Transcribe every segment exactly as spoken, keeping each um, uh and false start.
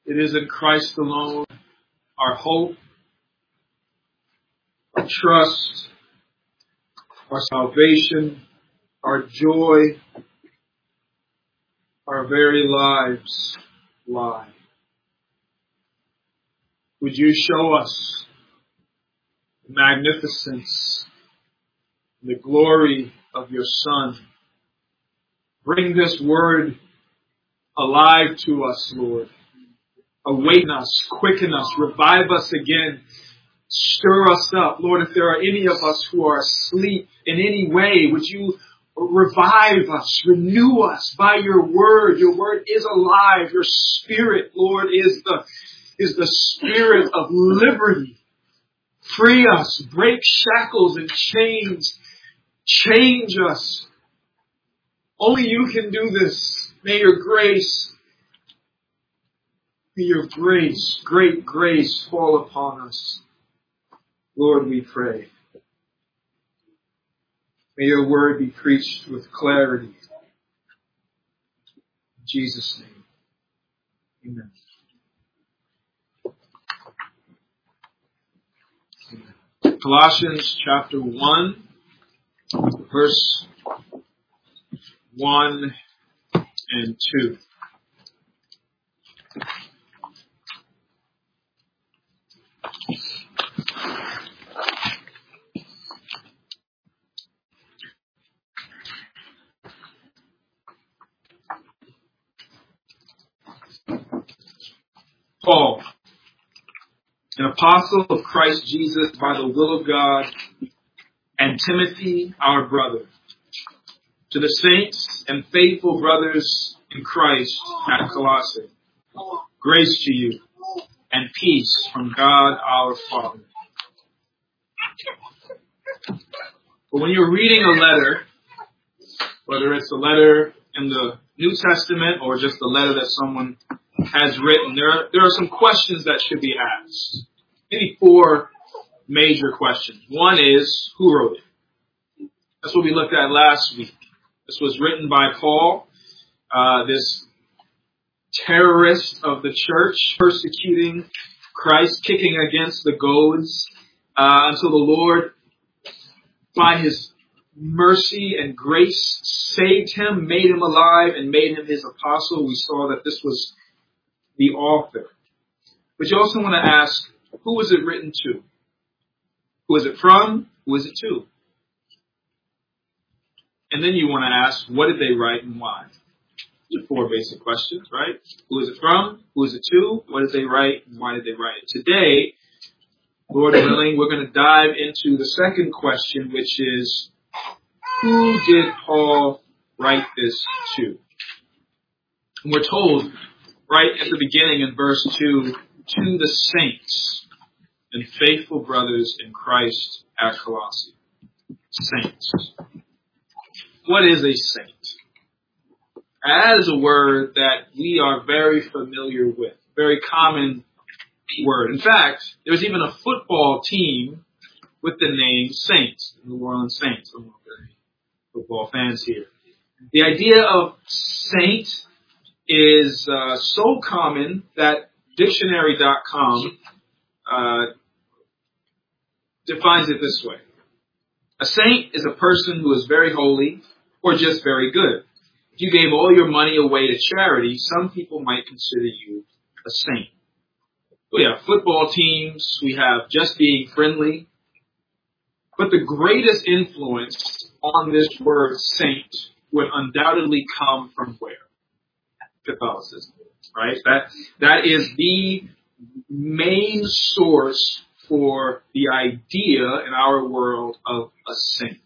It is in Christ alone, our hope, our trust, our salvation, our joy, our very lives lie. Would you show us the magnificence, the glory of your Son? Bring this word alive to us, Lord. Awaken us, quicken us, revive us again. Stir us up. Lord, if there are any of us who are asleep in any way, would you revive us, renew us by your word. Your word is alive. Your Spirit, Lord, is the, is the Spirit of liberty. Free us, break shackles and chains. Change us. Only you can do this. May your grace, may your grace, great grace fall upon us. Lord, we pray. May your word be preached with clarity. In Jesus' name, amen. Amen. Colossians chapter one, verse one and two. Paul, an apostle of Christ Jesus by the will of God, and Timothy, our brother, to the saints and faithful brothers in Christ at Colossae, grace to you and peace from God our Father. But when you're reading a letter, whether it's a letter in the New Testament or just a letter that someone has written, there are, there are some questions that should be asked. Maybe four major questions. One is, who wrote it? That's what we looked at last week. This was written by Paul, uh, this terrorist of the church, persecuting Christ, kicking against the goads, uh, until the Lord, by his mercy and grace, saved him, made him alive, and made him his apostle. We saw that this was the author. But you also want to ask, who was it written to? Who is it from? Who is it to? And then you want to ask, what did they write and why? These are four basic questions, right? Who is it from? Who is it to? What did they write and why did they write it? Today, Lord willing, we're going to dive into the second question, which is, who did Paul write this to? And we're told right at the beginning in verse two, to the saints and faithful brothers in Christ at Colossae. Saints. What is a saint? That is a word that we are very familiar with, very common word. In fact, there's even a football team with the name Saints, the New Orleans Saints. I don't know if there are any football fans here. The idea of saint is uh, so common that dictionary dot com uh, defines it this way. A saint is a person who is very holy or just very good. If you gave all your money away to charity, some people might consider you a saint. We have football teams. We have just being friendly. But the greatest influence on this word saint would undoubtedly come from where? Catholicism, right? That, that is the main source for the idea in our world of a saint.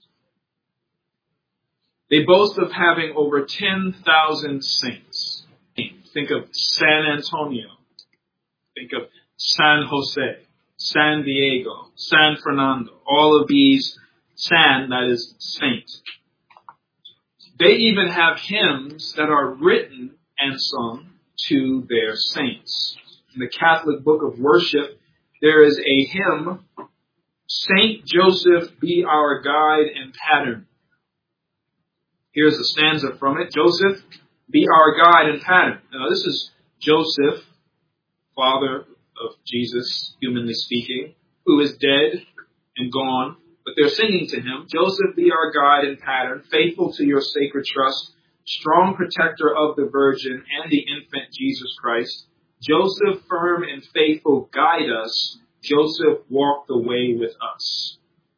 They boast of having over ten thousand saints. Think of San Antonio. Think of San Jose, San Diego, San Fernando. All of these San, that is saint. They even have hymns that are written and sung to their saints. In the Catholic Book of Worship, there is a hymn, Saint Joseph, be our guide and pattern. Here's a stanza from it. Joseph, be our guide and pattern. Now, this is Joseph, father of Jesus, humanly speaking, who is dead and gone, but they're singing to him. Joseph, be our guide and pattern, faithful to your sacred trust, strong protector of the Virgin and the infant Jesus Christ. Joseph, firm and faithful, guide us. Joseph, walk the way with us.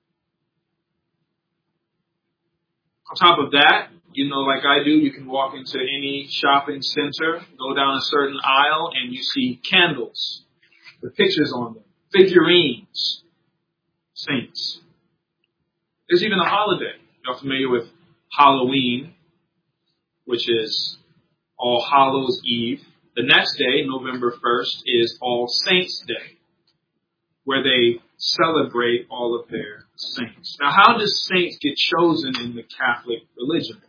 On top of that, you know, like I do, you can walk into any shopping center, go down a certain aisle, and you see candles with pictures on them, figurines, saints. There's even a holiday. You're familiar with Halloween, which is All Hallows Eve. The next day, November first, is All Saints Day, where they celebrate all of their saints. Now, how does saints get chosen in the Catholic religion?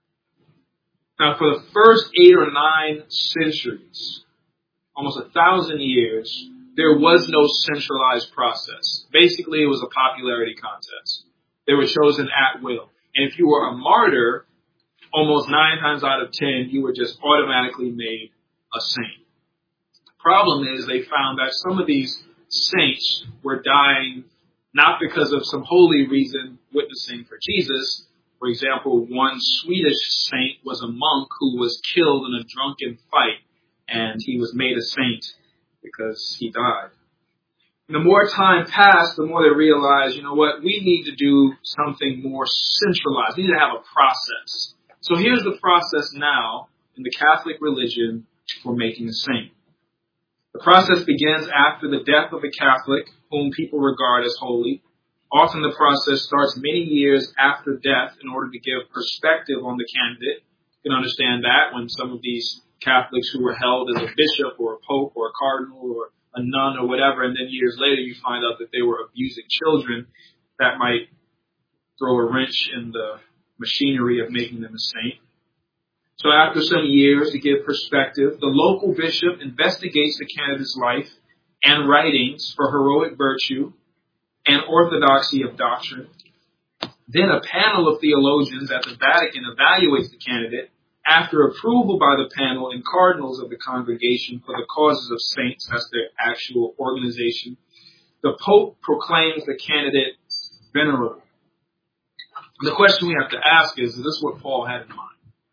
Now, for the first eight or nine centuries, almost a thousand years, there was no centralized process. Basically, it was a popularity contest. They were chosen at will. And if you were a martyr, almost nine times out of ten, you were just automatically made a saint. The problem is they found that some of these saints were dying not because of some holy reason witnessing for Jesus. For example, one Swedish saint was a monk who was killed in a drunken fight, and he was made a saint because he died. And the more time passed, the more they realized, you know what, we need to do something more centralized. We need to have a process. So here's the process now in the Catholic religion for making a saint. The process begins after the death of a Catholic whom people regard as holy. Often the process starts many years after death in order to give perspective on the candidate. You can understand that when some of these Catholics who were held as a bishop or a pope or a cardinal or a nun or whatever, and then years later you find out that they were abusing children, that might throw a wrench in the machinery of making them a saint. So after some years, to give perspective, the local bishop investigates the candidate's life and writings for heroic virtue and orthodoxy of doctrine. Then a panel of theologians at the Vatican evaluates the candidate. After approval by the panel and cardinals of the Congregation for the Causes of Saints, that's their actual organization, the Pope proclaims the candidate venerable. The question we have to ask is, is this what Paul had in mind?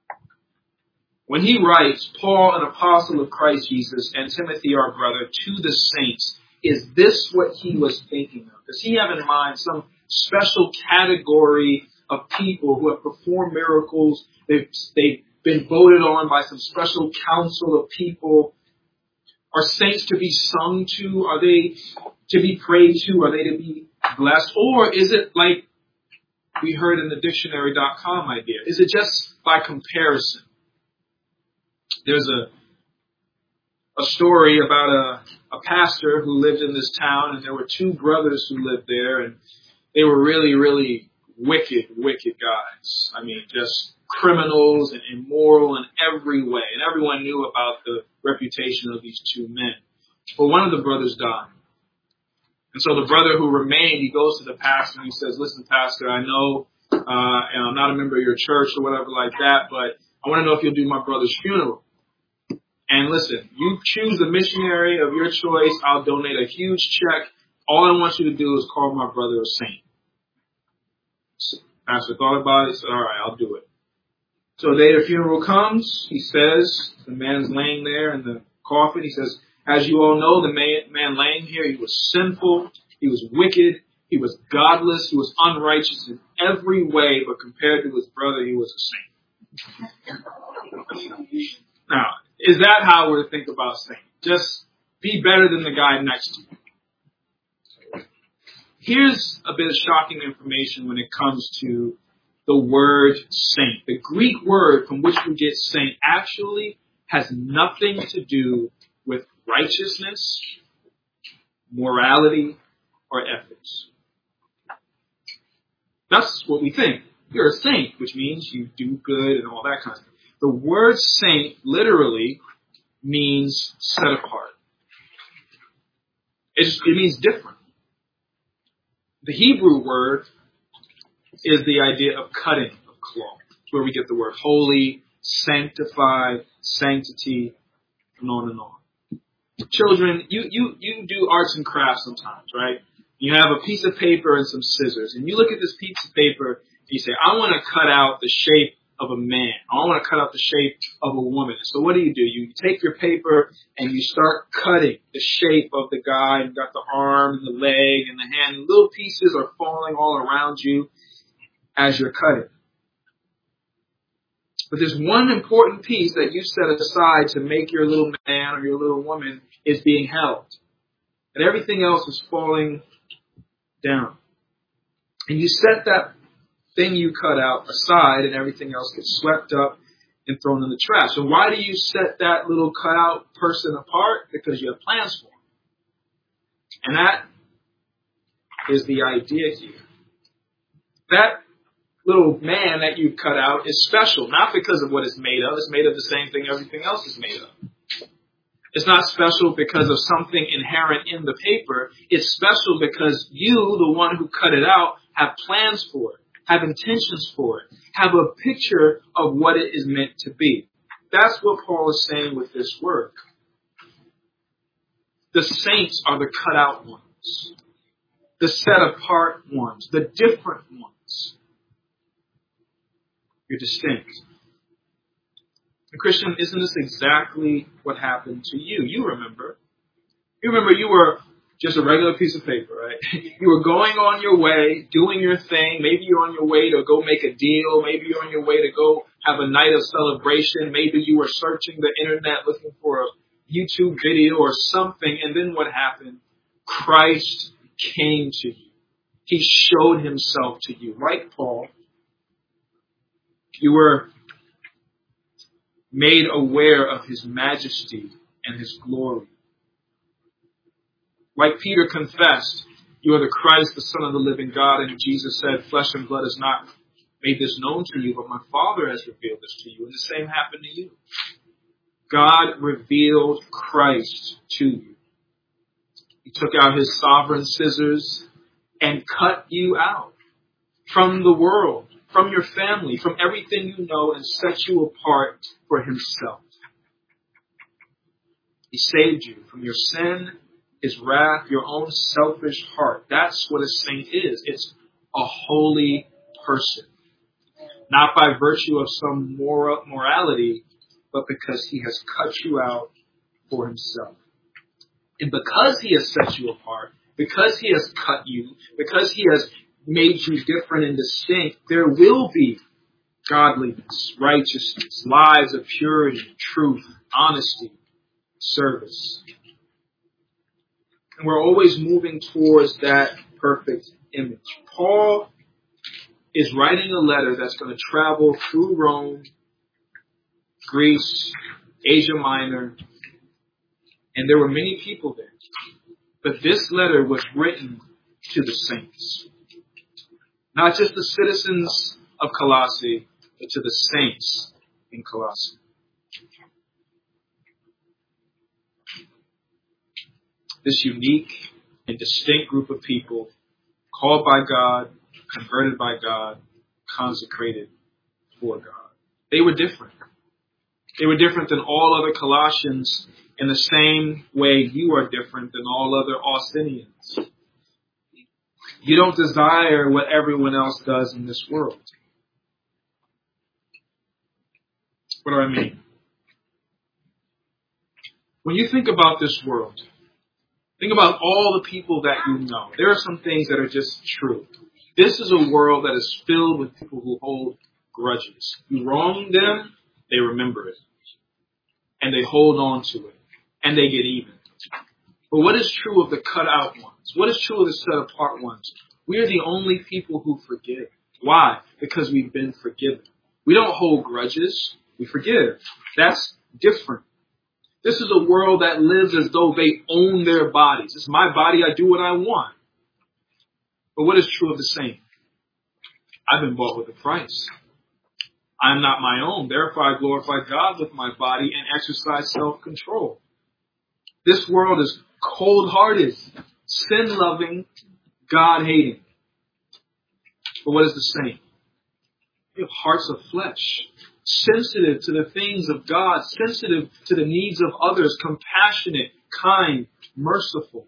When he writes, Paul, an apostle of Christ Jesus, and Timothy, our brother, to the saints, is this what he was thinking of? Does he have in mind some special category of people who have performed miracles? They've, they've been voted on by some special council of people. Are saints to be sung to? Are they to be prayed to? Are they to be blessed? Or is it like we heard in the dictionary dot com idea? Is it just by comparison? There's a a story about a, a pastor who lived in this town, and there were two brothers who lived there, and they were really, really wicked, wicked guys. I mean, just criminals and immoral in every way. And everyone knew about the reputation of these two men. But one of the brothers died. And so the brother who remained, he goes to the pastor and he says, listen, pastor, I know uh, and I'm not a member of your church or whatever like that, but I want to know if you'll do my brother's funeral. And listen, you choose the missionary of your choice. I'll donate a huge check. All I want you to do is call my brother a saint. So pastor thought about it. He said, all right, I'll do it. So the day the funeral comes, he says, the man's laying there in the coffin. He says, as you all know, the man, man laying here, he was sinful. He was wicked. He was godless. He was unrighteous in every way. But compared to his brother, he was a saint. Now, is that how we're to think about saint? Just be better than the guy next to you. Here's a bit of shocking information when it comes to the word saint. The Greek word from which we get saint actually has nothing to do with righteousness, morality, or ethics. That's what we think. You're a saint, which means you do good and all that kind of stuff. The word saint literally means set apart. It's, it means different. The Hebrew word is the idea of cutting of cloth. It's where we get the word holy, sanctified, sanctity, and on and on. Children, you, you, you do arts and crafts sometimes, right? You have a piece of paper and some scissors, and you look at this piece of paper and you say, I want to cut out the shape of a man. I want to cut out the shape of a woman. So what do you do? You take your paper and you start cutting the shape of the guy. You've got the arm and the leg and the hand. Little pieces are falling all around you as you're cutting. But there's one important piece that you set aside to make your little man or your little woman is being held. And everything else is falling down. And you set that thing you cut out aside and everything else gets swept up and thrown in the trash. So why do you set that little cut out person apart? Because you have plans for him. And that is the idea here. That little man that you cut out is special, not because of what it's made of. It's made of the same thing everything else is made of. It's not special because of something inherent in the paper. It's special because you, the one who cut it out, have plans for it, have intentions for it, have a picture of what it is meant to be. That's what Paul is saying with this word. The saints are the cut out ones, the set apart ones, the different ones. You're distinct. And Christian, isn't this exactly what happened to you? You remember. You remember you were just a regular piece of paper, right? You were going on your way, doing your thing. Maybe you're on your way to go make a deal. Maybe you're on your way to go have a night of celebration. Maybe you were searching the internet looking for a YouTube video or something. And then what happened? Christ came to you. He showed himself to you. Right, Paul? You were made aware of his majesty and his glory. Like Peter confessed, you are the Christ, the Son of the living God. And Jesus said, flesh and blood has not made this known to you, but my Father has revealed this to you. And the same happened to you. God revealed Christ to you. He took out his sovereign scissors and cut you out from the world, from your family, from everything you know, and set you apart for himself. He saved you from your sin, his wrath, your own selfish heart. That's what a saint is. It's a holy person. Not by virtue of some moral morality, but because he has cut you out for himself. And because he has set you apart, because he has cut you, because he has made you different and distinct, there will be godliness, righteousness, lives of purity, truth, honesty, service. And we're always moving towards that perfect image. Paul is writing a letter that's going to travel through Rome, Greece, Asia Minor, and there were many people there. But this letter was written to the saints. Not just the citizens of Colossae, but to the saints in Colossae. This unique and distinct group of people, called by God, converted by God, consecrated for God. They were different. They were different than all other Colossians in the same way you are different than all other Austinians. You don't desire what everyone else does in this world. What do I mean? When you think about this world, think about all the people that you know. There are some things that are just true. This is a world that is filled with people who hold grudges. You wrong them, they remember it. And they hold on to it. And they get even. But what is true of the cut out ones? What is true of the set apart ones? We are the only people who forgive. Why? Because we've been forgiven. We don't hold grudges. We forgive. That's different. This is a world that lives as though they own their bodies. It's my body. I do what I want. But what is true of the saint? I've been bought with a price. I'm not my own. Therefore, I glorify God with my body and exercise self-control. This world is cold-hearted, sin-loving, God-hating. But what is the saint? We have hearts of flesh, sensitive to the things of God, sensitive to the needs of others, compassionate, kind, merciful.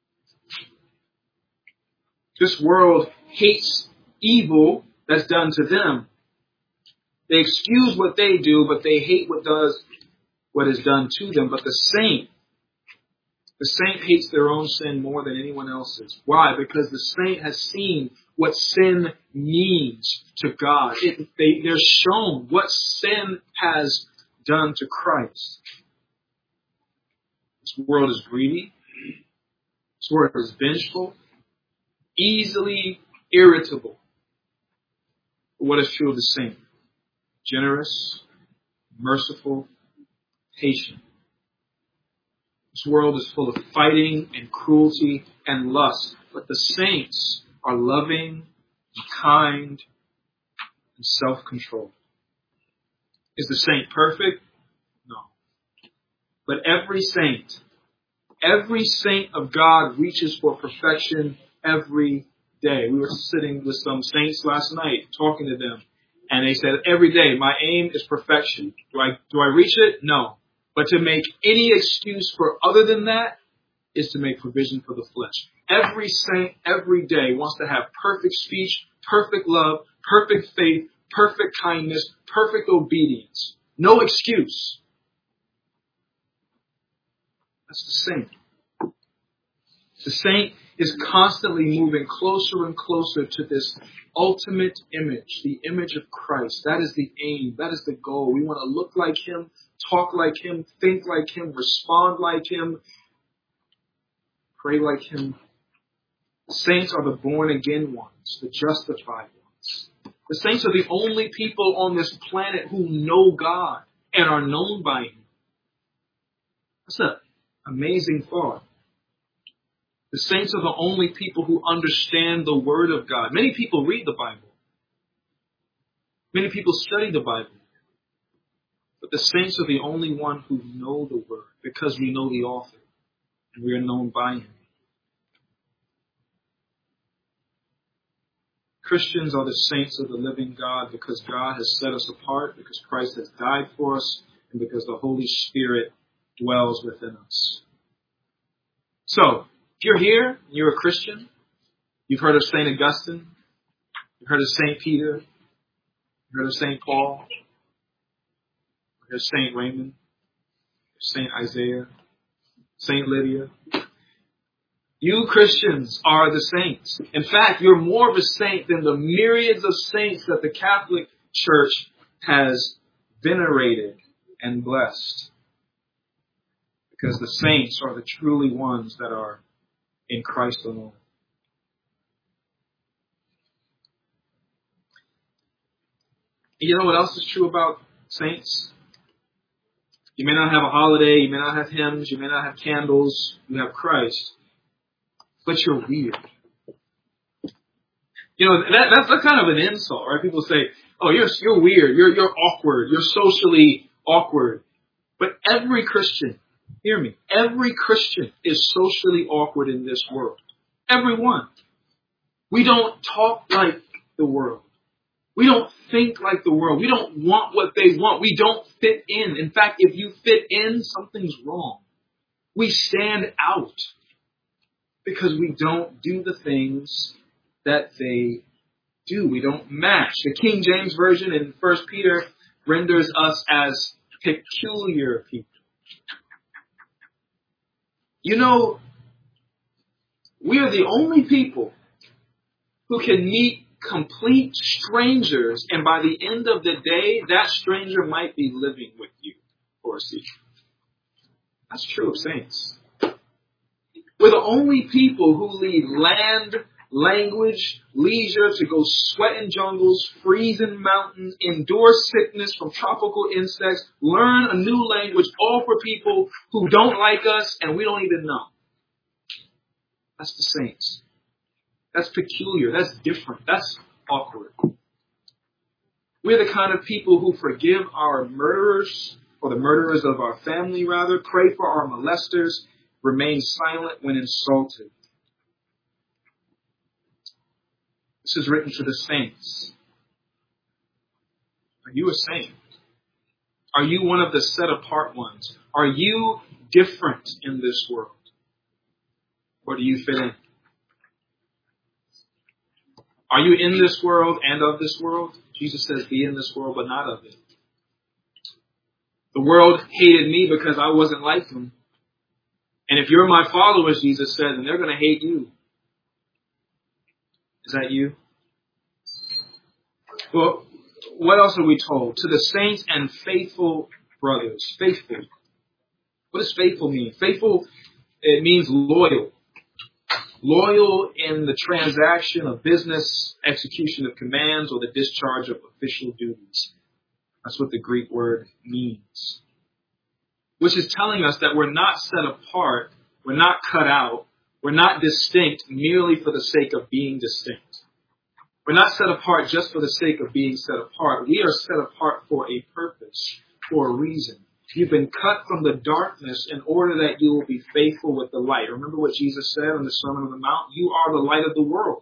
This world hates evil that's done to them. They excuse what they do, but they hate what does what is done to them. But the saint, the saint hates their own sin more than anyone else's. Why? Because the saint has seen what sin means to God. It, they, they're shown what sin has done to Christ. This world is greedy. This world is vengeful, easily irritable. But what is true of the saint? Generous, merciful, patient. This world is full of fighting and cruelty and lust, but the saints are loving and kind and self-controlled. Is the saint perfect? No. But every saint, every saint of God reaches for perfection every day. We were sitting with some saints last night, talking to them, and they said, every day, my aim is perfection. Do I, do I reach it? No. But to make any excuse for other than that is to make provision for the flesh. Every saint, every day wants to have perfect speech, perfect love, perfect faith, perfect kindness, perfect obedience. No excuse. That's the saint. The saint is constantly moving closer and closer to this ultimate image, the image of Christ. That is the aim. That is the goal. We want to look like Him, talk like Him, think like Him, respond like Him, pray like Him. The saints are the born-again ones, the justified ones. The saints are the only people on this planet who know God and are known by Him. That's an amazing thought. The saints are the only people who understand the Word of God. Many people read the Bible. Many people study the Bible. But the saints are the only one who know the Word because we know the author and we are known by Him. Christians are the saints of the living God because God has set us apart, because Christ has died for us, and because the Holy Spirit dwells within us. So, if you're here, you're a Christian, you've heard of Saint Augustine, you've heard of Saint Peter, you've heard of Saint Paul, you've heard of Saint Raymond, Saint Isaiah, Saint Lydia. You Christians are the saints. In fact, you're more of a saint than the myriads of saints that the Catholic Church has venerated and blessed. Because the saints are the truly ones that are in Christ alone. You know what else is true about saints? You may not have a holiday, you may not have hymns, you may not have candles, you have Christ. But you're weird. You know, that, that's a kind of an insult, right? People say, oh, you're, you're weird, you're, you're awkward, you're socially awkward. But every Christian, hear me, every Christian is socially awkward in this world. Everyone. We don't talk like the world. We don't think like the world. We don't want what they want. We don't fit in. In fact, if you fit in, something's wrong. We stand out because we don't do the things that they do. We don't match. The King James Version in First Peter renders us as peculiar people. You know, we are the only people who can meet complete strangers, and by the end of the day, that stranger might be living with you for a season. That's true of saints. We're the only people who leave land, language, leisure to go sweat in jungles, freeze in mountains, endure sickness from tropical insects, learn a new language, all for people who don't like us and we don't even know. That's the saints. That's peculiar. That's different. That's awkward. We're the kind of people who forgive our murderers, or the murderers of our family rather, pray for our molesters, remain silent when insulted. This is written to the saints. Are you a saint? Are you one of the set apart ones? Are you different in this world? Or do you fit in? Are you in this world and of this world? Jesus says, be in this world, but not of it. The world hated me because I wasn't like them. And if you're my followers, Jesus said, then they're going to hate you. Is that you? Well, what else are we told? To the saints and faithful brothers. Faithful. What does faithful mean? Faithful, it means loyal. Loyal in the transaction of business, execution of commands, or the discharge of official duties. That's what the Greek word means. Which is telling us that we're not set apart, we're not cut out, we're not distinct merely for the sake of being distinct. We're not set apart just for the sake of being set apart. We are set apart for a purpose, for a reason. You've been cut from the darkness in order that you will be faithful with the light. Remember what Jesus said in the Sermon on the Mount? You are the light of the world.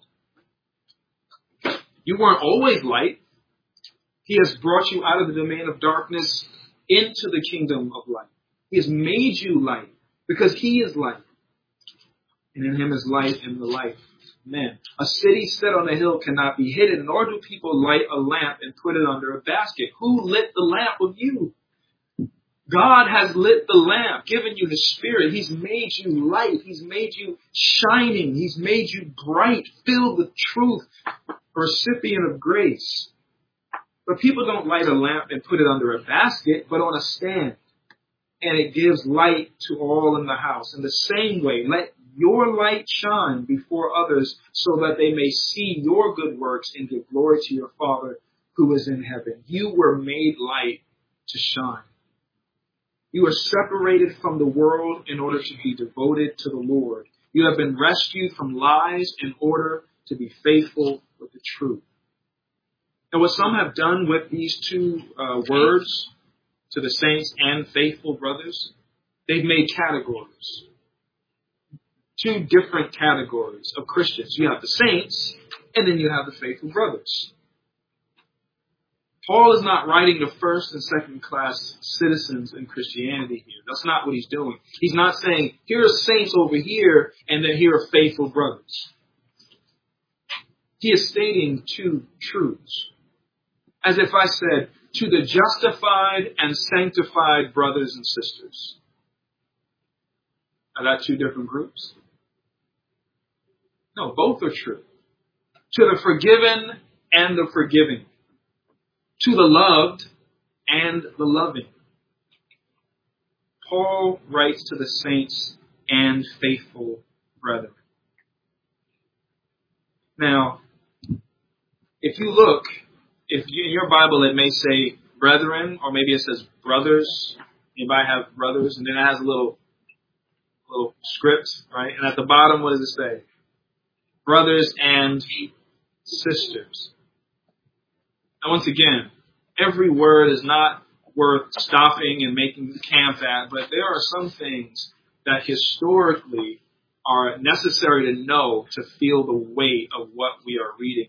You weren't always light. He has brought you out of the domain of darkness into the kingdom of light. He has made you light because he is light. And in him is light and the life. Amen. A city set on a hill cannot be hidden, nor do people light a lamp and put it under a basket. Who lit the lamp of you? God has lit the lamp, given you his spirit. He's made you light. He's made you shining. He's made you bright, filled with truth, a recipient of grace. But people don't light a lamp and put it under a basket, but on a stand. And it gives light to all in the house. In the same way, let your light shine before others so that they may see your good works and give glory to your Father who is in heaven. You were made light to shine. You are separated from the world in order to be devoted to the Lord. You have been rescued from lies in order to be faithful with the truth. And what some have done with these two uh, words, to the saints and faithful brothers, they've made categories. Two different categories of Christians. You have the saints, and then you have the faithful brothers. Paul is not writing to first and second class citizens in Christianity here. That's not what he's doing. He's not saying, here are saints over here, and then here are faithful brothers. He is stating two truths. As if I said, to the justified and sanctified brothers and sisters. Are that two different groups? No, both are true. To the forgiven and the forgiving. To the loved and the loving. Paul writes to the saints and faithful brethren. Now, if you look, if you, in your Bible it may say brethren, or maybe it says brothers. Anybody have brothers? And then it has a little, little script, right? And at the bottom, what does it say? Brothers and sisters. Now, once again, every word is not worth stopping and making camp at, but there are some things that historically are necessary to know to feel the weight of what we are reading.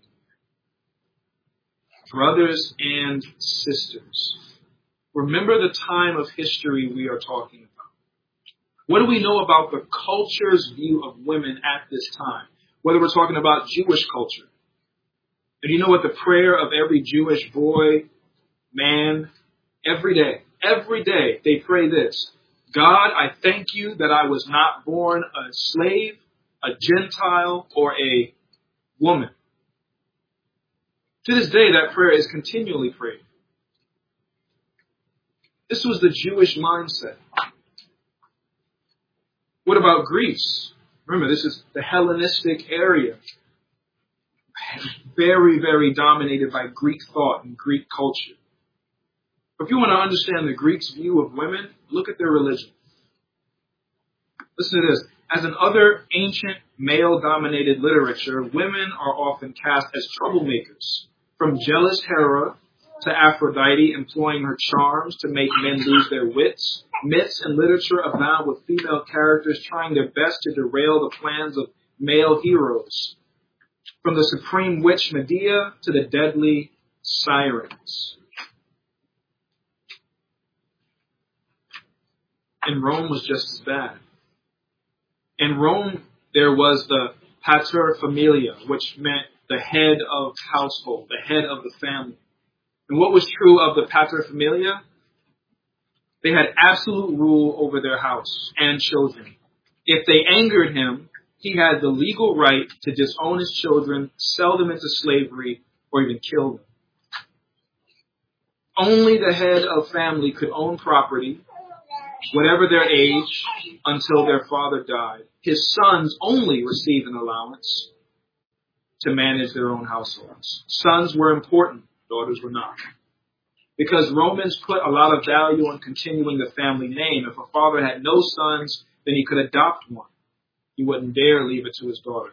Brothers and sisters. Remember the time of history we are talking about. What do we know about the culture's view of women at this time? Whether we're talking about Jewish culture. And you know what the prayer of every Jewish boy, man, every day, every day they pray this. God, I thank you that I was not born a slave, a Gentile, or a woman. To this day, that prayer is continually prayed. This was the Jewish mindset. What about Greece? Remember, this is the Hellenistic area. Very, very dominated by Greek thought and Greek culture. If you want to understand the Greeks' view of women, look at their religion. Listen to this. As in other ancient male-dominated literature, women are often cast as troublemakers. From jealous Hera to Aphrodite employing her charms to make men lose their wits, myths and literature abound with female characters trying their best to derail the plans of male heroes. From the supreme witch Medea to the deadly sirens. And Rome was just as bad. In Rome, there was the pater familia, which meant the head of household, the head of the family. And what was true of the pater familia? They had absolute rule over their house and children. If they angered him, he had the legal right to disown his children, sell them into slavery, or even kill them. Only the head of family could own property, whatever their age, until their father died. His sons only received an allowance to manage their own households. Sons were important, daughters were not. Because Romans put a lot of value on continuing the family name. If a father had no sons, then he could adopt one. He wouldn't dare leave it to his daughter.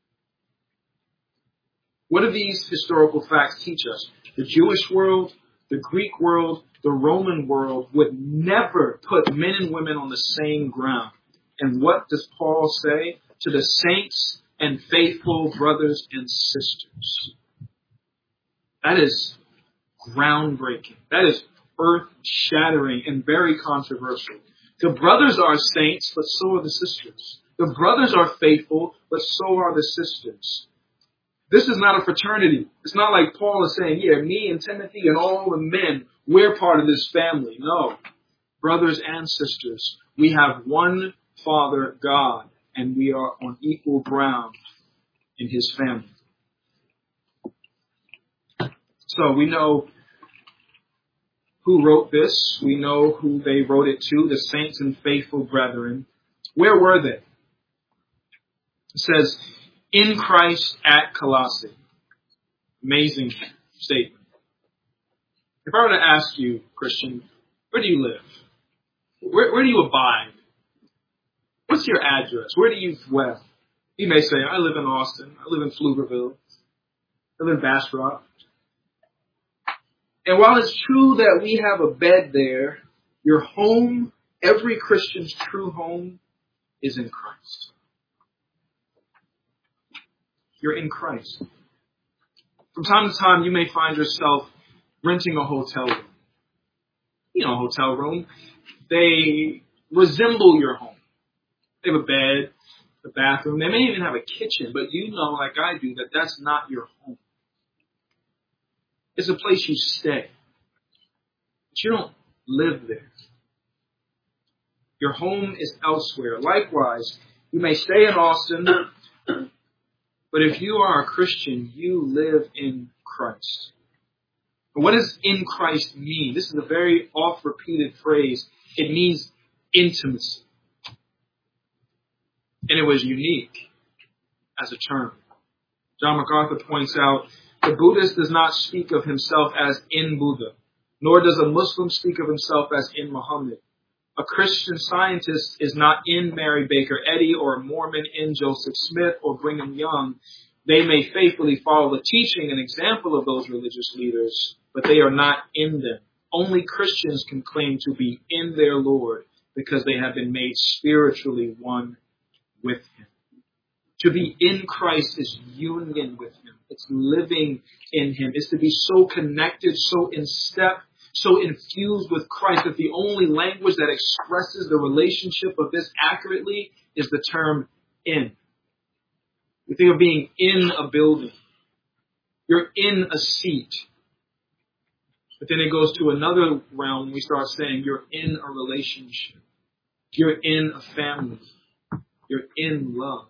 What do these historical facts teach us? The Jewish world, the Greek world, the Roman world would never put men and women on the same ground. And what does Paul say to the saints and faithful brothers and sisters? That is groundbreaking. That is earth-shattering and very controversial. The brothers are saints, but so are the sisters. The brothers are faithful, but so are the sisters. This is not a fraternity. It's not like Paul is saying, yeah, me and Timothy and all the men, we're part of this family. No. Brothers and sisters, we have one Father, God, and we are on equal ground in his family. So we know who wrote this. We know who they wrote it to, the saints and faithful brethren. Where were they? It says, in Christ at Colossae. Amazing statement. If I were to ask you, Christian, where do you live? Where, where do you abide? What's your address? Where do you dwell? You may say, I live in Austin. I live in Pflugerville. I live in Bastrop. And while it's true that we have a bed there, your home, every Christian's true home, is in Christ. You're in Christ. From time to time, you may find yourself renting a hotel room. You know, a hotel room. They resemble your home. They have a bed, a bathroom. They may even have a kitchen, but you know, like I do, that that's not your home. It's a place you stay. But you don't live there. Your home is elsewhere. Likewise, you may stay in Austin, but if you are a Christian, you live in Christ. And what does in Christ mean? This is a very oft-repeated phrase. It means intimacy. And it was unique as a term. John MacArthur points out, the Buddhist does not speak of himself as in Buddha, nor does a Muslim speak of himself as in Muhammad. A Christian Scientist is not in Mary Baker Eddy or a Mormon in Joseph Smith or Brigham Young. They may faithfully follow the teaching and example of those religious leaders, but they are not in them. Only Christians can claim to be in their Lord because they have been made spiritually one with him. To be in Christ is union with him. It's living in him. It's to be so connected, so in step, so infused with Christ that the only language that expresses the relationship of this accurately is the term in. You think of being in a building. You're in a seat. But then it goes to another realm. We start saying you're in a relationship. You're in a family. You're in love.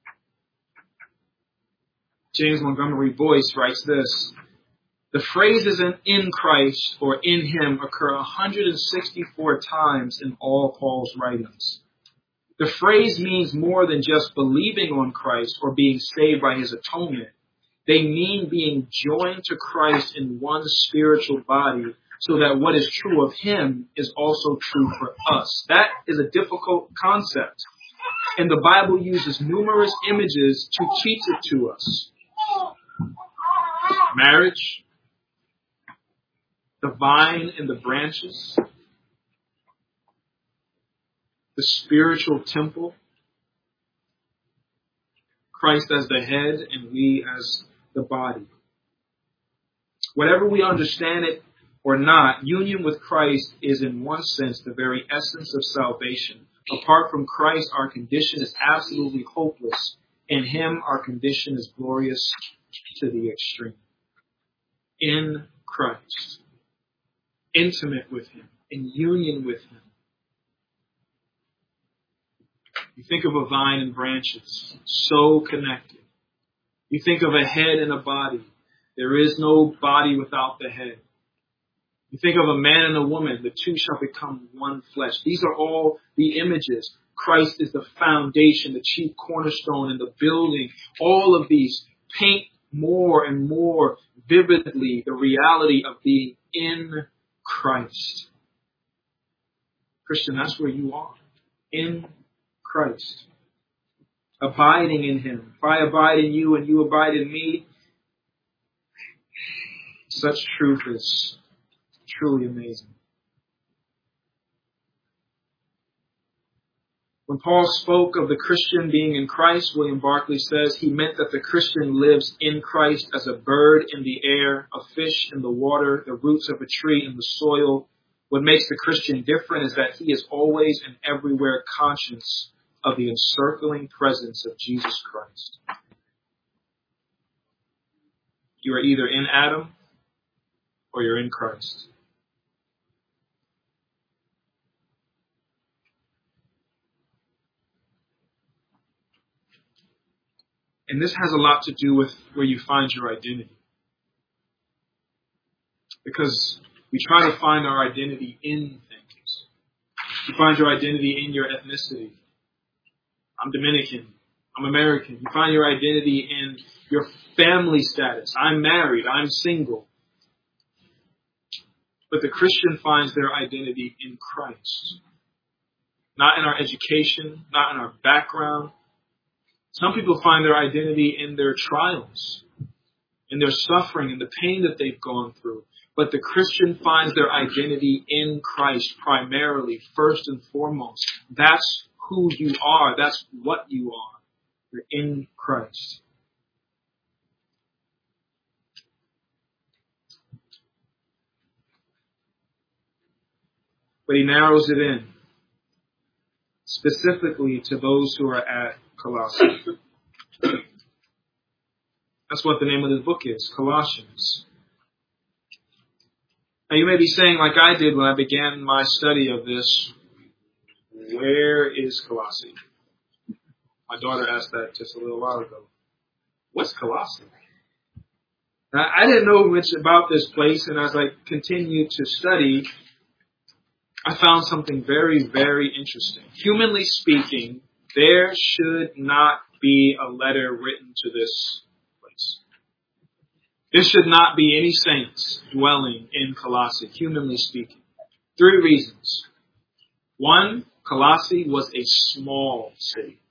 James Montgomery Boyce writes this. The phrases in, in Christ or in him occur one hundred sixty-four times in all Paul's writings. The phrase means more than just believing on Christ or being saved by his atonement. They mean being joined to Christ in one spiritual body so that what is true of him is also true for us. That is a difficult concept. And the Bible uses numerous images to teach it to us. Marriage, the vine and the branches, the spiritual temple, Christ as the head and we as the body. Whatever we understand it or not, union with Christ is in one sense the very essence of salvation. Apart from Christ, our condition is absolutely hopeless. In him, our condition is glorious to the extreme. In Christ, intimate with him, in union with him. You think of a vine and branches, so connected. You think of a head and a body. There is no body without the head. You think of a man and a woman, the two shall become one flesh. These are all the images. Christ is the foundation, the chief cornerstone, and the building. All of these paint more and more vividly the reality of being in Christ. Christian, that's where you are. In Christ. Abiding in him. If I abide in you and you abide in me, such truth is truly amazing. When Paul spoke of the Christian being in Christ, William Barclay says he meant that the Christian lives in Christ as a bird in the air, a fish in the water, the roots of a tree in the soil. What makes the Christian different is that he is always and everywhere conscious of the encircling presence of Jesus Christ. You are either in Adam or you're in Christ. And this has a lot to do with where you find your identity. Because we try to find our identity in things. You find your identity in your ethnicity. I'm Dominican. I'm American. You find your identity in your family status. I'm married. I'm single. But the Christian finds their identity in Christ. Not in our education, not in our background. Some people find their identity in their trials, in their suffering, in the pain that they've gone through. But the Christian finds their identity in Christ primarily, first and foremost. That's who you are. That's what you are. You're in Christ. But he narrows it in, specifically to those who are at Colossae. That's what the name of the book is, Colossians. Now you may be saying, like I did when I began my study of this, where is Colossae? My daughter asked that just a little while ago. What's Colossae? Now, I didn't know much about this place, and as I continued to study, I found something very, very interesting. Humanly speaking, there should not be a letter written to this place. There should not be any saints dwelling in Colossae, humanly speaking. Three reasons. One, Colossae was a small city.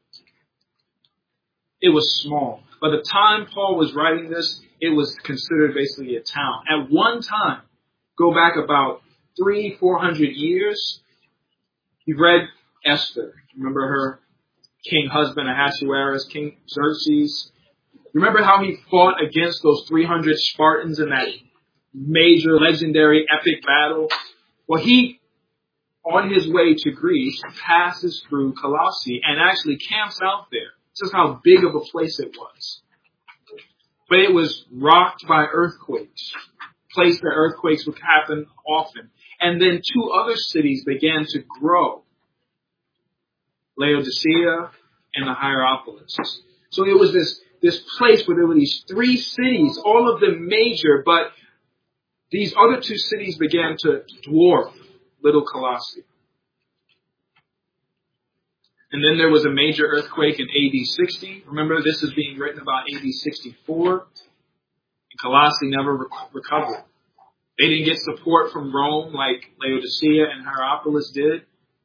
It was small. By the time Paul was writing this, it was considered basically a town. At one time, go back about three, four hundred years, you've read Esther. Remember her king husband Ahasuerus, King Xerxes. Remember how he fought against those three hundred Spartans in that major, legendary, epic battle? Well, he, on his way to Greece, passes through Colossae and actually camps out there. This is how big of a place it was. But it was rocked by earthquakes, a place where earthquakes would happen often. And then two other cities began to grow, Laodicea and the Hierapolis. So it was this, this place where there were these three cities, all of them major, but these other two cities began to dwarf little Colossae. And then there was a major earthquake in A D sixty. Remember, this is being written about A D sixty-four. And Colossae never rec- recovered. They didn't get support from Rome like Laodicea and Hierapolis did.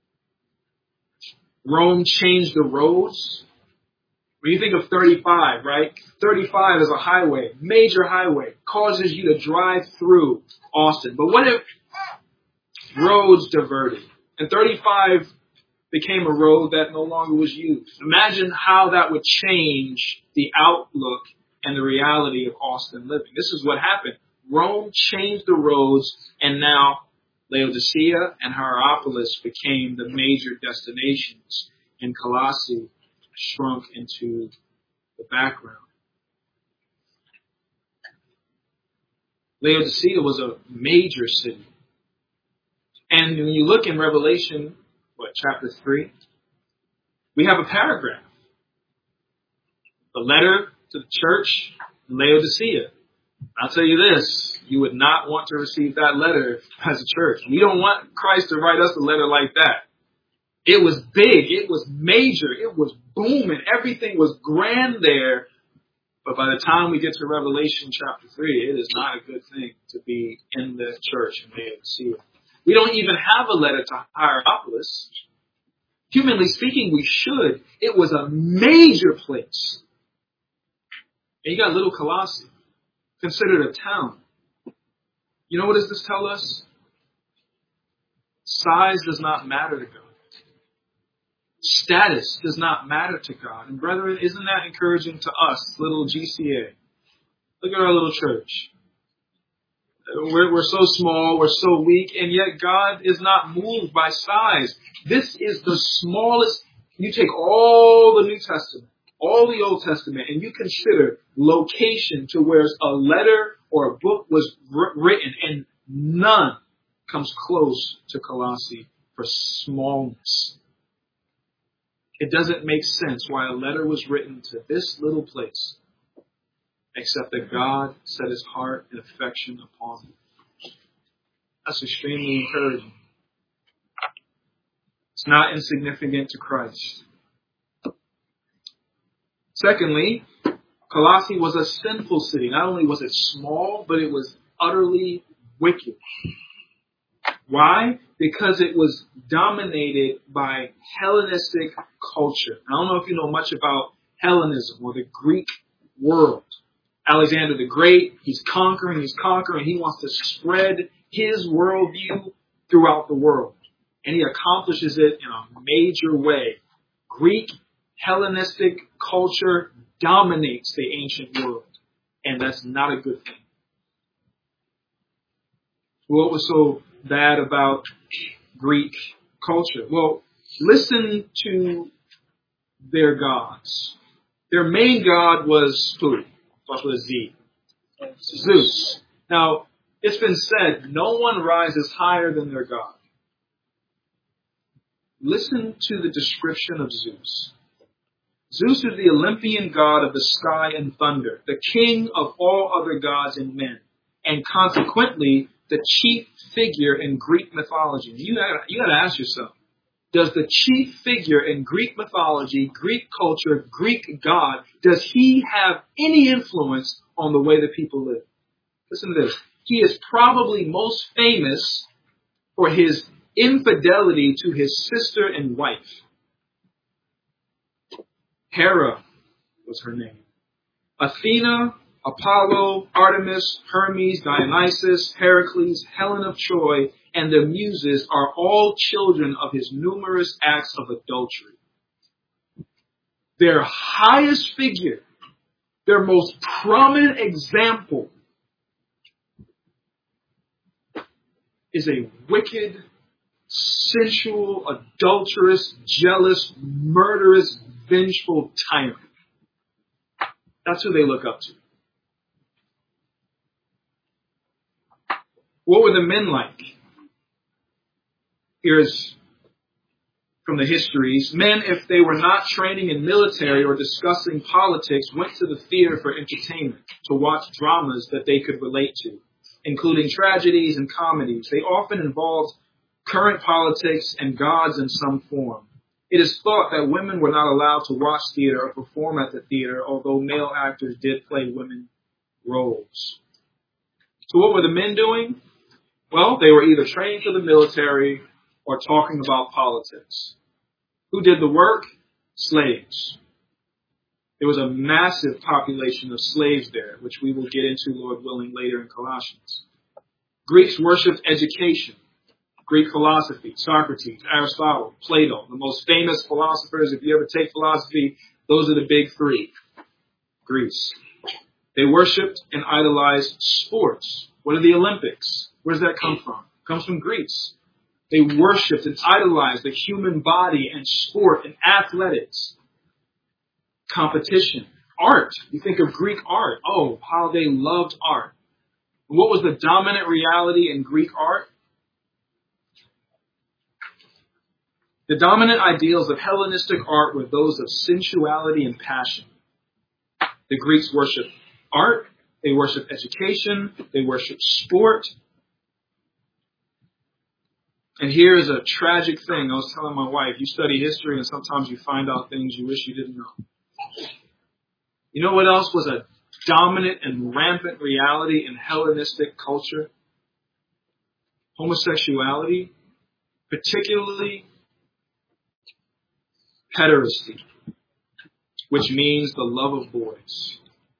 Rome changed the roads. When you think of thirty-five, right? thirty-five is a highway, major highway, causes you to drive through Austin. But what if roads diverted and thirty-five became a road that no longer was used? Imagine how that would change the outlook and the reality of Austin living. This is what happened. Rome changed the roads, and now Laodicea and Hierapolis became the major destinations, and Colossae shrunk into the background. Laodicea was a major city. And when you look in Revelation, what, chapter three, we have a paragraph. The letter to the church in Laodicea. I'll tell you this, you would not want to receive that letter as a church. We don't want Christ to write us a letter like that. It was big. It was major. It was booming. Everything was grand there. But by the time we get to Revelation chapter three, it is not a good thing to be in the church in Laodicea. We don't even have a letter to Hierapolis. Humanly speaking, we should. It was a major place. And you got little Colossae, considered a town. You know what does this tell us? Size does not matter to God. Status does not matter to God. And brethren, isn't that encouraging to us, little G C A? Look at our little church. We're, we're so small, we're so weak, and yet God is not moved by size. This is the smallest. You take all the New Testament, all the Old Testament, and you consider location to where a letter or a book was written, and none comes close to Colossae for smallness. It doesn't make sense why a letter was written to this little place, except that God set his heart and affection upon it. That's extremely encouraging. It's not insignificant to Christ. Secondly, Colossae was a sinful city. Not only was it small, but it was utterly wicked. Why? Because it was dominated by Hellenistic culture. I don't know if you know much about Hellenism or the Greek world. Alexander the Great, he's conquering, he's conquering. He wants to spread his worldview throughout the world. And he accomplishes it in a major way. Greek Hellenistic culture dominates the ancient world. And that's not a good thing. What was so bad about Greek culture? Well, listen to their gods. Their main god was who? Starts with a Z. Zeus. Now, it's been said, no one rises higher than their god. Listen to the description of Zeus. Zeus is the Olympian god of the sky and thunder, the king of all other gods and men, and consequently, the chief figure in Greek mythology. You gotta, you gotta ask yourself, does the chief figure in Greek mythology, Greek culture, Greek god, does he have any influence on the way that people live? Listen to this. He is probably most famous for his infidelity to his sister and wife. Hera was her name. Athena, Apollo, Artemis, Hermes, Dionysus, Heracles, Helen of Troy, and the Muses are all children of his numerous acts of adultery. Their highest figure, their most prominent example, is a wicked, sensual, adulterous, jealous, murderous, vengeful tyrant. That's who they look up to. What were the men like? Here's from the histories. Men, if they were not training in military or discussing politics, went to the theater for entertainment, to watch dramas that they could relate to, including tragedies and comedies. They often involved current politics and gods in some form. It is thought that women were not allowed to watch theater or perform at the theater, although male actors did play women roles. So what were the men doing? Well, they were either training for the military or talking about politics. Who did the work? Slaves. There was a massive population of slaves there, which we will get into, Lord willing, later in Colossians. Greeks worshipped education, Greek philosophy, Socrates, Aristotle, Plato, the most famous philosophers. If you ever take philosophy, those are the big three. Greece. They worshipped and idolized sports. What are the Olympics? Where does that come from? It comes from Greece. They worshipped and idolized the human body and sport and athletics. Competition. Art. You think of Greek art. Oh, how they loved art. And what was the dominant reality in Greek art? The dominant ideals of Hellenistic art were those of sensuality and passion. The Greeks worshiped art. They worshiped education. They worshiped sport. And here is a tragic thing. I was telling my wife, you study history and sometimes you find out things you wish you didn't know. You know what else was a dominant and rampant reality in Hellenistic culture? Homosexuality, particularly pederasty, which means the love of boys.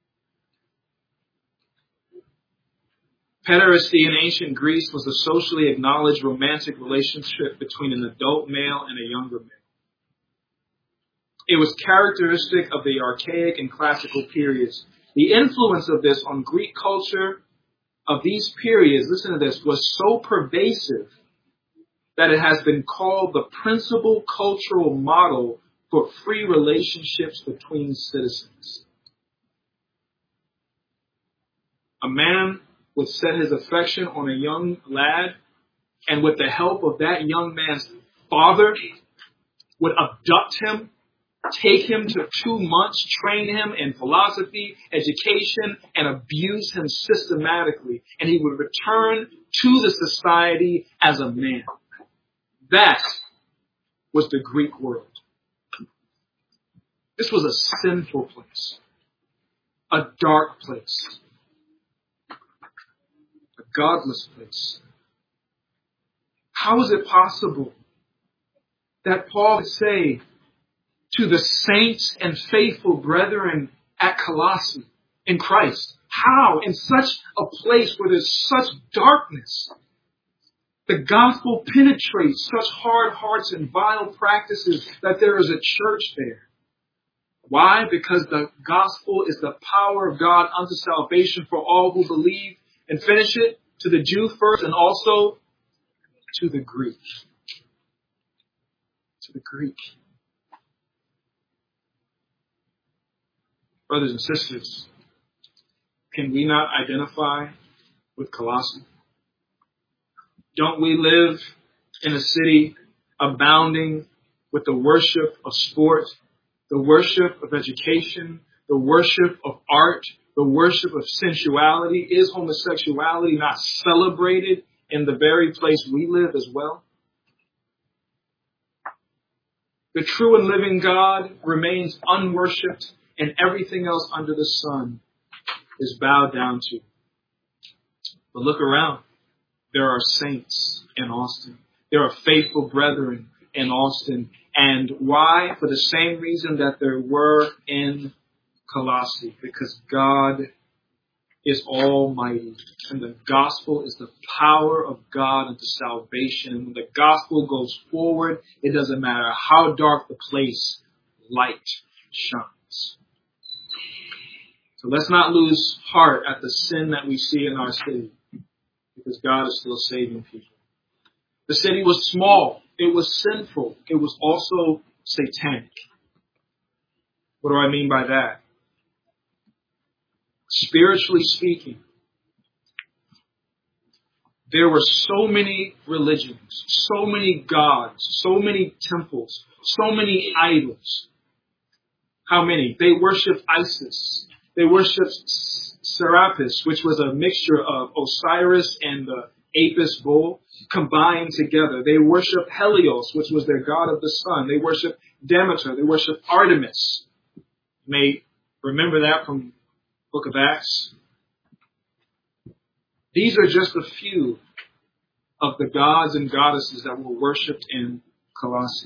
Pederasty in ancient Greece was a socially acknowledged romantic relationship between an adult male and a younger male. It was characteristic of the archaic and classical periods. The influence of this on Greek culture of these periods, listen to this, was so pervasive that it has been called the principal cultural model for free relationships between citizens. A man would set his affection on a young lad, and with the help of that young man's father, would abduct him, take him to two months, train him in philosophy, education, and abuse him systematically. And he would return to the society as a man. That was the Greek world. This was a sinful place, a dark place, a godless place. How is it possible that Paul would say to the saints and faithful brethren at Colossae in Christ, how in such a place where there's such darkness, the gospel penetrates such hard hearts and vile practices that there is a church there? Why? Because the gospel is the power of God unto salvation for all who believe. And finish it, to the Jew first and also to the Greek. To the Greek. Brothers and sisters, can we not identify with Colossae? Don't we live in a city abounding with the worship of sport, the worship of education, the worship of art, the worship of sensuality? Is homosexuality not celebrated in the very place we live as well? The true and living God remains unworshipped, and everything else under the sun is bowed down to. But look around. There are saints in Austin. There are faithful brethren in Austin. And why? For the same reason that there were in Colossae. Because God is almighty. And the gospel is the power of God unto salvation. And when the gospel goes forward, it doesn't matter how dark the place, light shines. So let's not lose heart at the sin that we see in our city, because God is still saving people. The city was small. It was sinful. It was also satanic. What do I mean by that? Spiritually speaking, there were so many religions, so many gods, so many temples, so many idols. How many? They worshipped Isis. They worshipped Serapis, which was a mixture of Osiris and the Apis bull combined together. They worshipped Helios, which was their god of the sun. They worshipped Demeter. They worshipped Artemis. You may remember that from the book of Acts. These are just a few of the gods and goddesses that were worshipped in Colossae.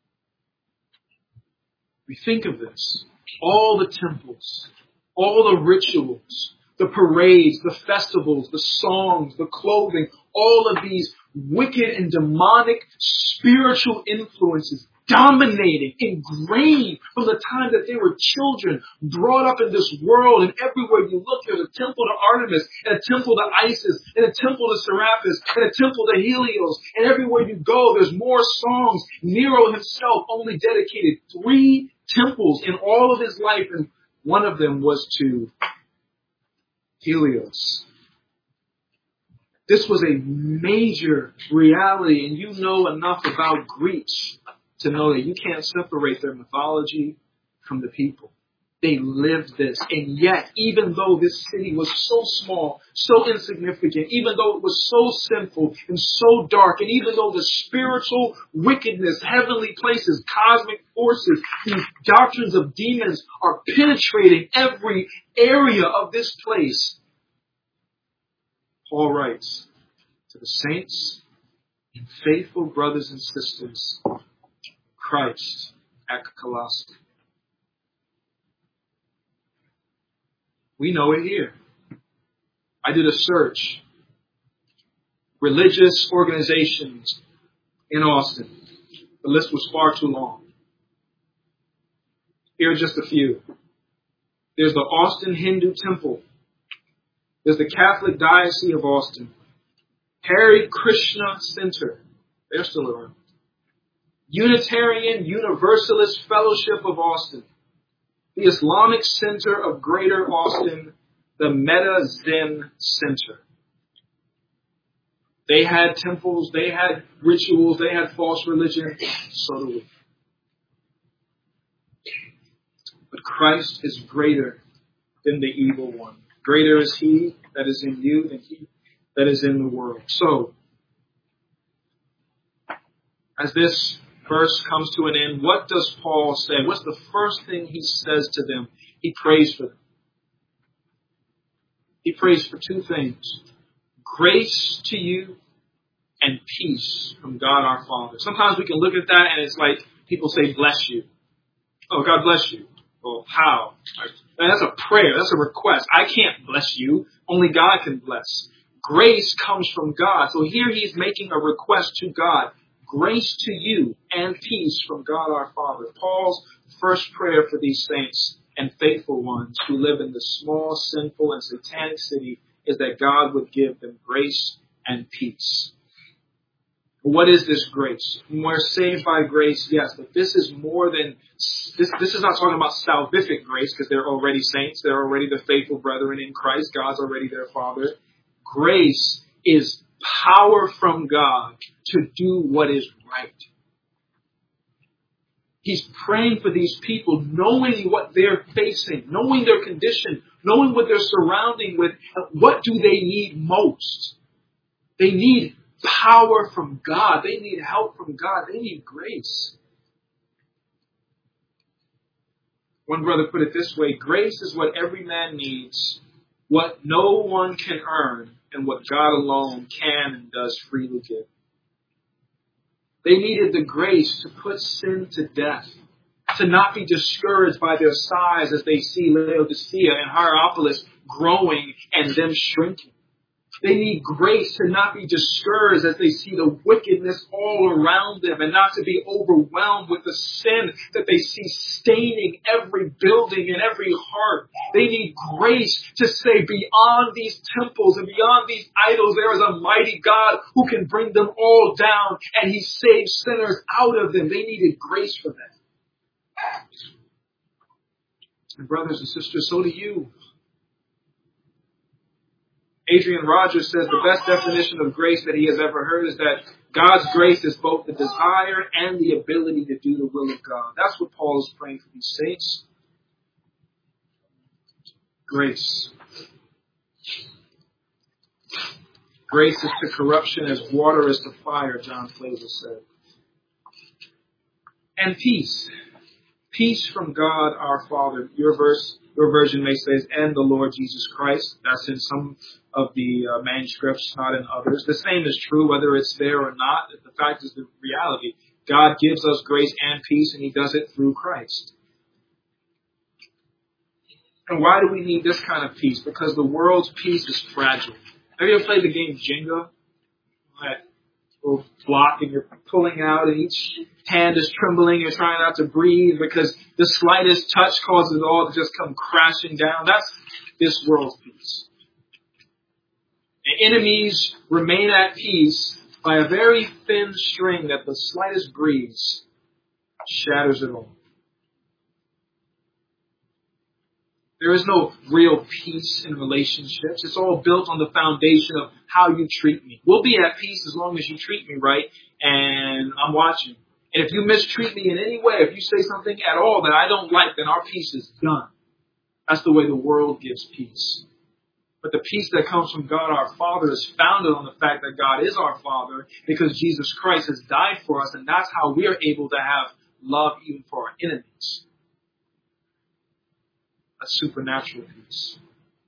We think of this. All the temples, all the rituals, the parades, the festivals, the songs, the clothing, all of these wicked and demonic spiritual influences dominating, ingrained from the time that they were children, brought up in this world. And everywhere you look, there's a temple to Artemis, and a temple to Isis, and a temple to Serapis, and a temple to Helios. And everywhere you go, there's more songs. Nero himself only dedicated three temples in all of his life, and one of them was to Helios. This was a major reality, and you know enough about Greeks to know that you can't separate their mythology from the people. They lived this, and yet, even though this city was so small, so insignificant, even though it was so sinful and so dark, and even though the spiritual wickedness, heavenly places, cosmic forces, these doctrines of demons are penetrating every area of this place, Paul writes to the saints and faithful brothers and sisters, Christ at Colossae. We know it here. I did a search. Religious organizations in Austin. The list was far too long. Here are just a few. There's the Austin Hindu Temple. There's the Catholic Diocese of Austin. Hare Krishna Center. They're still around. Unitarian Universalist Fellowship of Austin. The Islamic Center of Greater Austin. The Meta Zen Center. They had temples, they had rituals, they had false religion. So do we. But Christ is greater than the evil one. Greater is he that is in you than he that is in the world. So, as this verse comes to an end, what does Paul say? What's the first thing he says to them? He prays for them. He prays for two things. Grace to you and peace from God our Father. Sometimes we can look at that and it's like people say, bless you. Oh, God bless you. Well, how? That's a prayer. That's a request. I can't bless you. Only God can bless. Grace comes from God. So here he's making a request to God. Grace to you and peace from God our Father. Paul's first prayer for these saints and faithful ones who live in the small, sinful, and satanic city is that God would give them grace and peace. What is this grace? We're saved by grace, yes, but this is more than, this, this is not talking about salvific grace because they're already saints. They're already the faithful brethren in Christ. God's already their Father. Grace is power from God to do what is right. He's praying for these people, knowing what they're facing, knowing their condition, knowing what they're surrounding with. What do they need most? They need power from God. They need help from God. They need grace. One brother put it this way: grace is what every man needs, what no one can earn, and what God alone can and does freely give. They needed the grace to put sin to death, to not be discouraged by their size as they see Laodicea and Hierapolis growing and them shrinking. They need grace to not be discouraged as they see the wickedness all around them and not to be overwhelmed with the sin that they see staining every building and every heart. They need grace to say beyond these temples and beyond these idols, there is a mighty God who can bring them all down and he saves sinners out of them. They needed grace for that. And brothers and sisters, so do you. Adrian Rogers says the best definition of grace that he has ever heard is that God's grace is both the desire and the ability to do the will of God. That's what Paul is praying for these saints. Grace. Grace is to corruption as water is to fire, John Flavel said. And peace. Peace from God our Father. Your verse, your version may say, and the Lord Jesus Christ. That's in some of the uh, manuscripts, not in others. The same is true whether it's there or not. The fact is the reality. God gives us grace and peace, and he does it through Christ. And why do we need this kind of peace? Because the world's peace is fragile. Have you ever played the game Jenga? Right. little flock and you're pulling out and each hand is trembling. You're trying not to breathe because the slightest touch causes it all to just come crashing down. That's this world's peace. And enemies remain at peace by a very thin string that the slightest breeze shatters it all. There is no real peace in relationships. It's all built on the foundation of how you treat me. We'll be at peace as long as you treat me right and I'm watching. And if you mistreat me in any way, if you say something at all that I don't like, then our peace is done. That's the way the world gives peace. But the peace that comes from God our Father is founded on the fact that God is our Father because Jesus Christ has died for us, and that's how we are able to have love even for our enemies. A supernatural peace.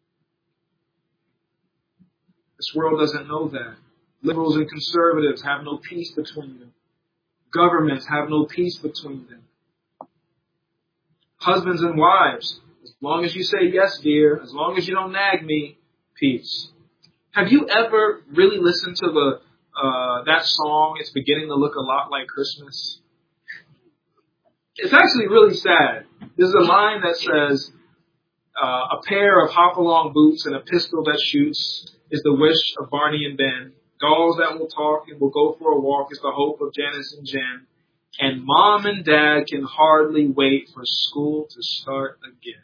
This world doesn't know that. Liberals and conservatives have no peace between them. Governments have no peace between them. Husbands and wives, as long as you say yes, dear, as long as you don't nag me, peace. Have you ever really listened to the uh, that song, It's Beginning to Look a Lot Like Christmas? It's actually really sad. There's a line that says, uh, a pair of hop-along boots and a pistol that shoots is the wish of Barney and Ben. Dolls that will talk and will go for a walk is the hope of Janice and Jen. And Mom and Dad can hardly wait for school to start again.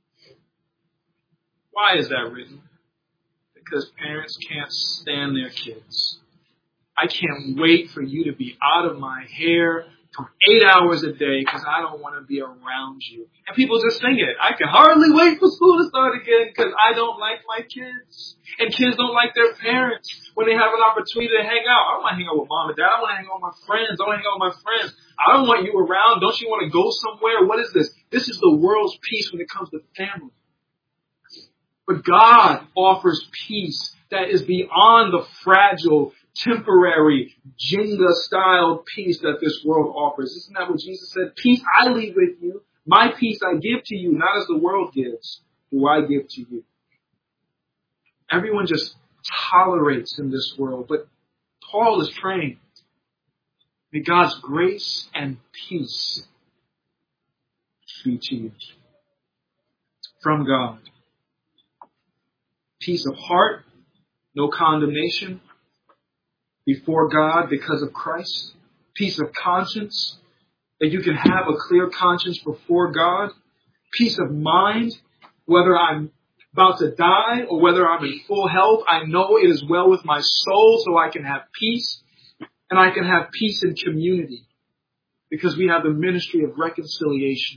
Why is that written? Because parents can't stand their kids. I can't wait for you to be out of my hair for eight hours a day because I don't want to be around you. And people just sing it. I can hardly wait for school to start again because I don't like my kids. And kids don't like their parents when they have an opportunity to hang out. I don't want to hang out with mom and dad. I want to hang out with my friends. I want to hang out with my friends. I don't want you around. Don't you want to go somewhere? What is this? This is the world's peace when it comes to family. But God offers peace that is beyond the fragile, temporary, Jenga-style peace that this world offers. Isn't that what Jesus said? Peace I leave with you. My peace I give to you, not as the world gives, do I give to you. Everyone just tolerates in this world, but Paul is praying. May God's grace and peace be to you from God. Peace of heart, no condemnation before God because of Christ. Peace of conscience, that you can have a clear conscience before God. Peace of mind, whether I'm about to die or whether I'm in full health, I know it is well with my soul, so I can have peace. And I can have peace in community because we have the ministry of reconciliation.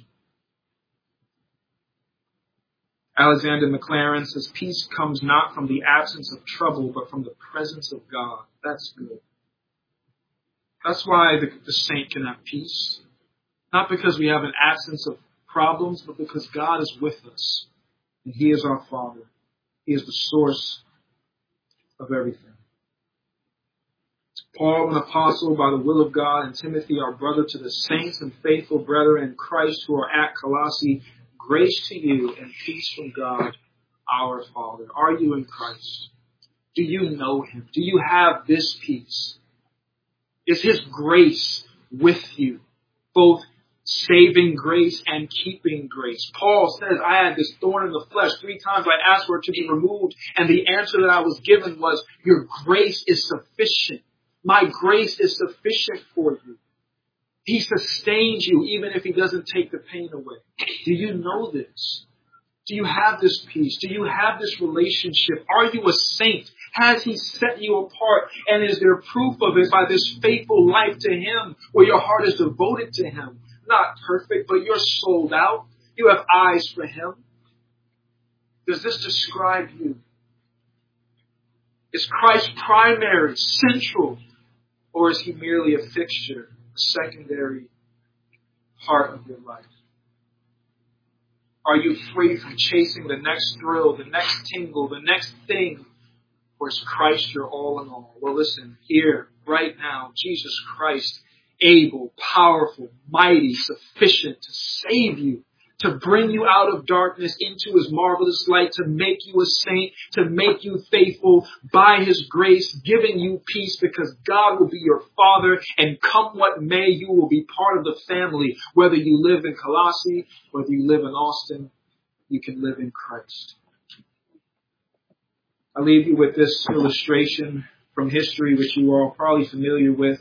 Alexander McLaren says, peace comes not from the absence of trouble, but from the presence of God. That's good. That's why the, the saint can have peace. Not because we have an absence of problems, but because God is with us. And He is our Father. He is the source of everything. Paul, an apostle by the will of God, and Timothy, our brother, to the saints and faithful brethren in Christ who are at Colossae, grace to you and peace from God, our Father. Are you in Christ? Do you know Him? Do you have this peace? Is His grace with you? Both saving grace and keeping grace. Paul says, I had this thorn in the flesh. Three times I asked for it to be removed. And the answer that I was given was, your grace is sufficient. My grace is sufficient for you. He sustains you even if He doesn't take the pain away. Do you know this? Do you have this peace? Do you have this relationship? Are you a saint? Has He set you apart? And is there proof of it by this faithful life to Him where your heart is devoted to Him? Not perfect, but you're sold out. You have eyes for Him. Does this describe you? Is Christ primary, central, or is He merely a fixture, a secondary part of your life? Are you free from chasing the next thrill, the next tingle, the next thing? Or is Christ your all in all? Well, listen, here, right now, Jesus Christ, able, powerful, mighty, sufficient to save you, to bring you out of darkness into his marvelous light, to make you a saint, to make you faithful by his grace, giving you peace because God will be your Father, and come what may, you will be part of the family. Whether you live in Colossae, whether you live in Austin, you can live in Christ. I leave you with this illustration from history, which you are probably familiar with.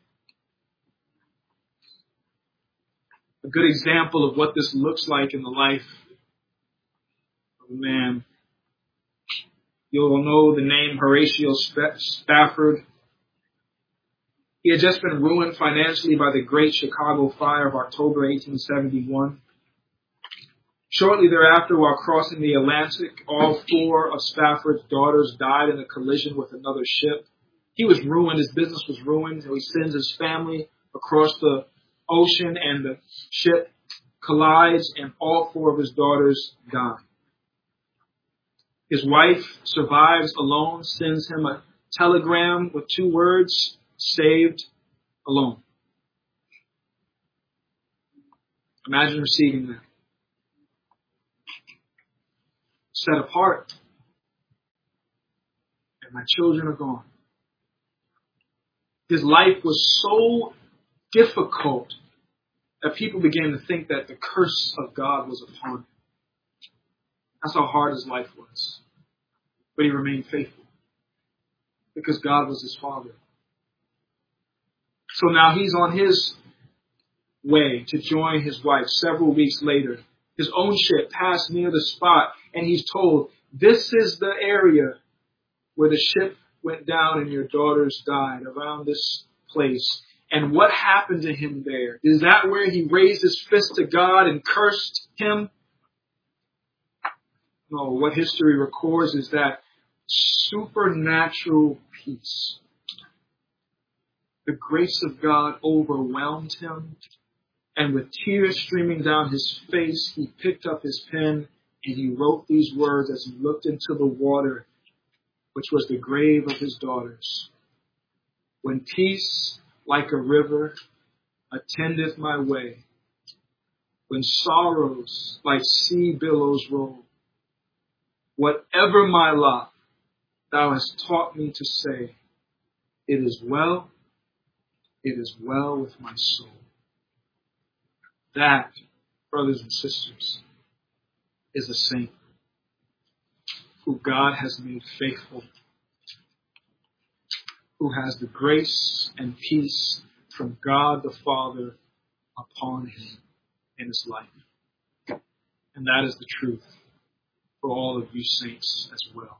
A good example of what this looks like in the life of a man. You'll know the name Horatio Spafford. He had just been ruined financially by the Great Chicago Fire of October eighteen seventy-one. Shortly thereafter, while crossing the Atlantic, all four of Spafford's daughters died in a collision with another ship. He was ruined. His business was ruined. So he sends his family across the ocean, and the ship collides, and all four of his daughters die. His wife survives alone, sends him a telegram with two words: saved, alone. Imagine receiving that. Set apart, and my children are gone. His life was so difficult that people began to think that the curse of God was upon him. That's how hard his life was. But he remained faithful because God was his father. So now he's on his way to join his wife several weeks later. His own ship passed near the spot, and he's told, this is the area where the ship went down and your daughters died, around this place. And what happened to him there? Is that where he raised his fist to God and cursed him? No, what history records is that supernatural peace. The grace of God overwhelmed him, and with tears streaming down his face, he picked up his pen and he wrote these words as he looked into the water, which was the grave of his daughters. When peace, like a river, attendeth my way, when sorrows like sea billows roll, whatever my lot, thou hast taught me to say, it is well, it is well with my soul. That, brothers and sisters, is a saint who God has made faithful, who has the grace and peace from God the Father upon him in his life. And that is the truth for all of you saints as well.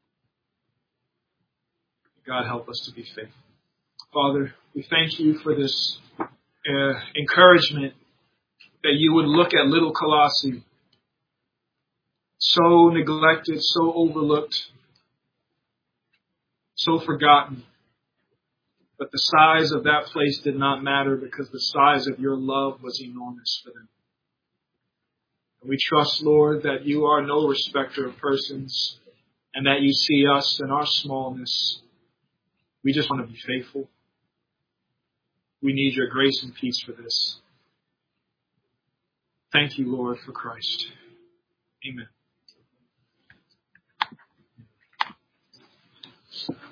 God help us to be faithful. Father, we thank you for this uh, encouragement that you would look at little Colossae, so neglected, so overlooked, so forgotten. But the size of that place did not matter because the size of your love was enormous for them. And we trust, Lord, that you are no respecter of persons and that you see us in our smallness. We just want to be faithful. We need your grace and peace for this. Thank you, Lord, for Christ. Amen.